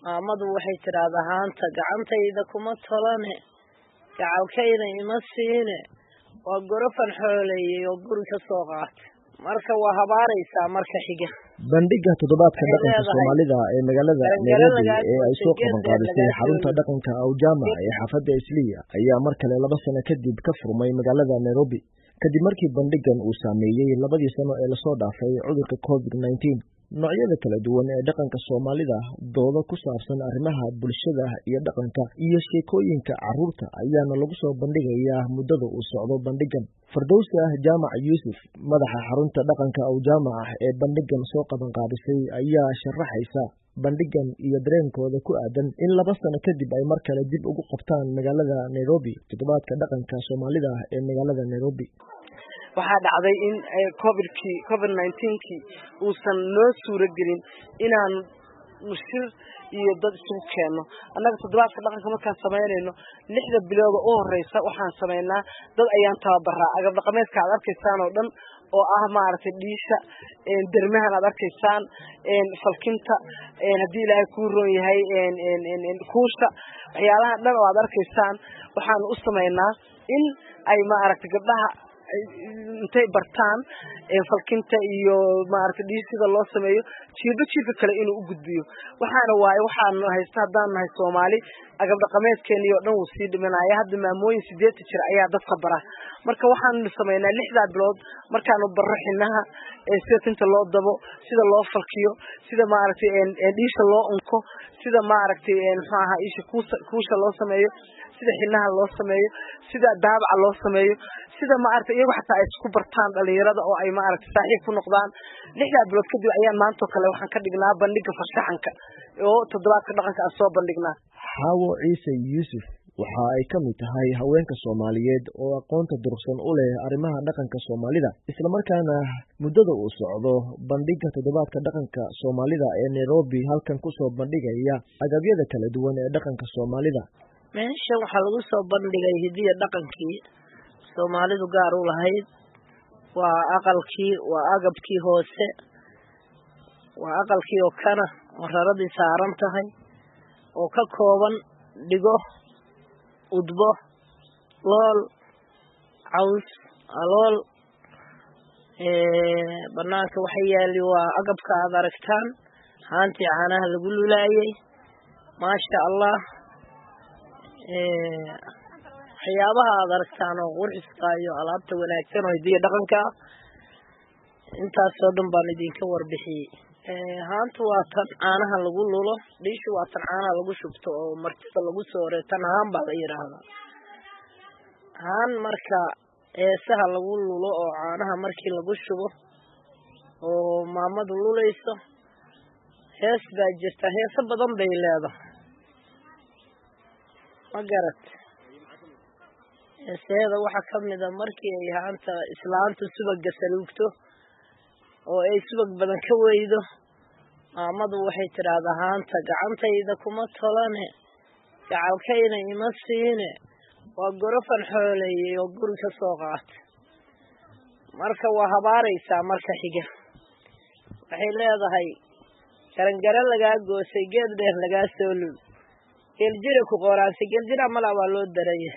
maamadu waxay tiraahdaa haanta gacantayda kuma tolane gacalkayna ima siine waa gorofan xooleeyay oo guri ka soo qaatay marka waa habaaraysaa marka xiga bandhiga toddobaadka dhaqanka Soomaalida ee magaalada Nairobi ee ay soo qaban qaadisay xarunta dhaqanka Aujama ee xaafadda Isliya ayaa mar kale 2 sano kadib ka furmay magaalada Nairobi kadib markii bandhigan uu saameeyay 2 sano ee la soo dhaafay cudurka COVID-19 noocyada kala duwan ee dhaqanka Soomaalida doodo ku saabsan arrimaha bulshada iyo dhaqanka iyo sheekooyinka carruurta ayaana lagu soo bandhigayaa muddada uu socdo bandhigan Firdawsi Jaamac Yuusuf madaxa xarunta dhaqanka Aujama ee bandhigan soo qaban qaadisay ayaa sharaxaysa bandhigan iyo dareenkooda ku aadan in 2 sano kadib ay mar kale dib ugu qabtaan magaalada Nairobi toddobaadka dhaqanka Soomaalida ee magaalada Nairobi waxaa dhacday in COVID-19 uusan noo suura gelin inaan mushir iyo dad isugu keeno annaga toddobaadka dhaqanka markaan sameynayno 6 bilood oo horeysa waxaan sameynaa dad ayaan tababaraa agab dhaqameedka aad arkaysaan oo dhan oo ah maaragtay dhiisha dermahan aad arkaysaan falkinta haddii ilaahay kuu roon yahay kuusha waxyaalaha dhan oo aad arkaysaan waxaan u sameynaa in ay maaragtay gabdhaha intay bartaan falkinta iyo maaragtay dhiisida loo sameeyo jiiba kale inuu u gudbiyo waxaan haysta haddaan nahay Soomaali agab dhaqameedkeena iyo dhan uu sii dhimanaya hadda maamooyin 8 jir ayaa dadka bara marka waxaan sameynaa 6 bilood markaan barro xinaha sida tinta loo dabo sida loo falkiyo sida maaragtay dhiisha loo unko sida maaragtay maxaa isha kuusha loo sameeyo sida xinaha loo sameeyo sida daabaca loo sameeyo sida maaragtay iyagu xataa ay isku bartaan dhalinyarada oo ay maaragtay saaxiib ku noqdaan 6 bilood kadib ayaan maanta kale waxaan ka dhignaa bandhiga farshaxanka oo toddobaadka dhaqanka aan soo bandhignaa Hawo Ciise Yuusuf waxa ay ka mid tahay haweenka Soomaaliyeed oo aqoonta durugsan u leh arrimaha dhaqanka Soomaalida isla markaana muddada uu socdo bandhiga toddobaadka dhaqanka Soomaalida ee Nairobi halkan ku soo bandhigaya agabyada kala duwan ee dhaqanka Soomaalida meesha waxa lagu soo bandhigay hidiyo dhaqankii Soomaalidu gaar u lahayd waa aqalkii waa agabkii hoose waa aqalkii oo kana raradii saaran tahay oo ka kooban dhigo udbo lool caws alool banaanka waxa yaali waa agabka aad aragtaan haantii caanaha lagu lulaayay maasha Allah waxyaabaha aad aragtaan oo qurxiska iyo alaabta wanaagsan oo hidiyo dhaqanka intaas oo dhan baan idinka warbixiyay haantu waa tan caanaha lagu lulo dhiishu waa tan caanaha lagu shubto oo martida lagu soo reetan haan baa la yiraahdaa haan marka eesaha lagu lulo oo caanaha markii lagu shubo oo maamadu lulayso hees baa jirta heeso badan bay leedahay magarat heesaha waxa kamid ah markii ay haanta islaanta subaga saluugto oo ay subag badan ka weydo maamadu waxay tiraahdaa haanta gacantayda kuma tolane gacalkayna ima siine waa gorofan xooleeyay oo guri ka soo qaatay marka waa habaaraysaa marka xiga waxay leedahay garangara lagaa goosay geed dheer lagaa soo lul geeljira ku qoraansi geeljira mala waa loo daraya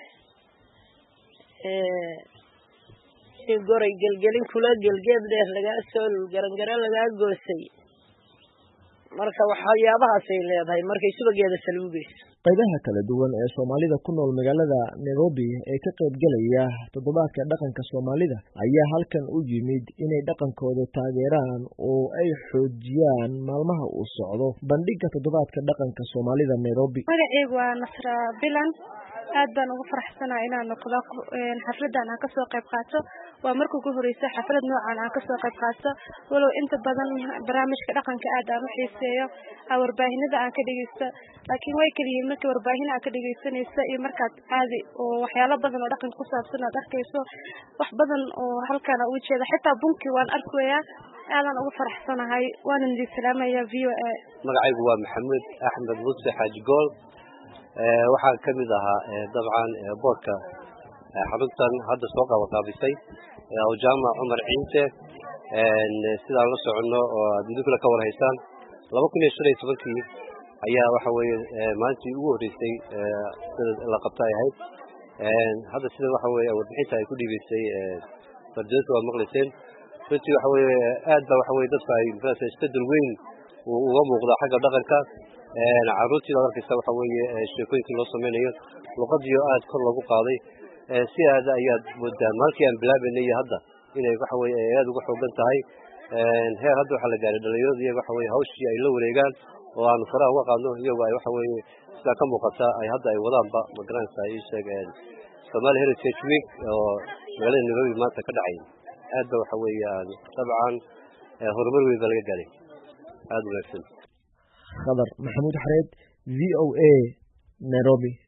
goray gelgelin kula gelgeed dheer lagaa soo lul garangara lagaa goosay marka waxyaabahaas ay leedahay markay subageeda saluugayso qaybaha kala duwan ee Soomaalida ku nool magaalada Nairobi ee ka qayb galaya toddobaadka dhaqanka Soomaalida ayaa halkan u yimid inay dhaqankooda taageeraan oo ay xoojiyaan maalmaha uu socdo bandhiga toddobaadka dhaqanka Soomaalida Nairobi magacaygu waa Nasra Bilan aad baan ugu faraxsanahay inaan noqdo xafladan aan ka soo qayb qaato waa markii ugu horeysay xaflad noocan aan ka soo qayb qaato walow inta badan barnaamijka dhaqanka aad aan u xiiseeyo warbaahinada aan ka dhageysto laakiin way kaliya markii warbaahin aan ka dhageysanayso iyo markaad caadi oo waxyaalo badan oo dhaqanka ku saabsan aad arkayso wax badan oo halkan u jeeda xitaa bunki waan arkayaa aadan ugu faraxsanahay waan idin salaamayaa VOA magacaygu waa Maxamed Axmed Muuse Xaaji Gool waxaan kamid ahaa dabcan boorka xaruntan hadda soo qaabisay Aujama Umar Ciise sidaan la socono oo adduunka ka war haystaan 2015 ayaa waxa weeye maalintii ugu horeysay sida la qabtay ahayd hadda sida waxa weeye warbixinta ay ku dhiibaysay fardoos waa maqlayseen runtii waxa weeye aad ba waxa weeye dadka ay isbedel weyn uga muuqda xagga dhaqanka caruurtii arkaysa waxa weeye sheekooyinkii loo sameynayo luqadii aad kor loogu qaaday si aad ayaad moodaa markii aan bilaabanay iyo hadda inay waxa weeye aad uga xoogan tahay heer hadda waxa la gaaray dhalinyaradu iyaga waxa weeye hawshii ay la wareegaan oo aan faraha uga qaadno iyagu ay waxa weeye sida ka muuqata ay hadda ay wadaanba magaranaysa ay sheegeen Somali Heritage Week oo magaalada Nairobi maanta ka dhacay aad ba waxa weeye dabcan horumar weyn laga gaaray aad wanaagsan Khadar Maxamuud Xareed VOA Nairobi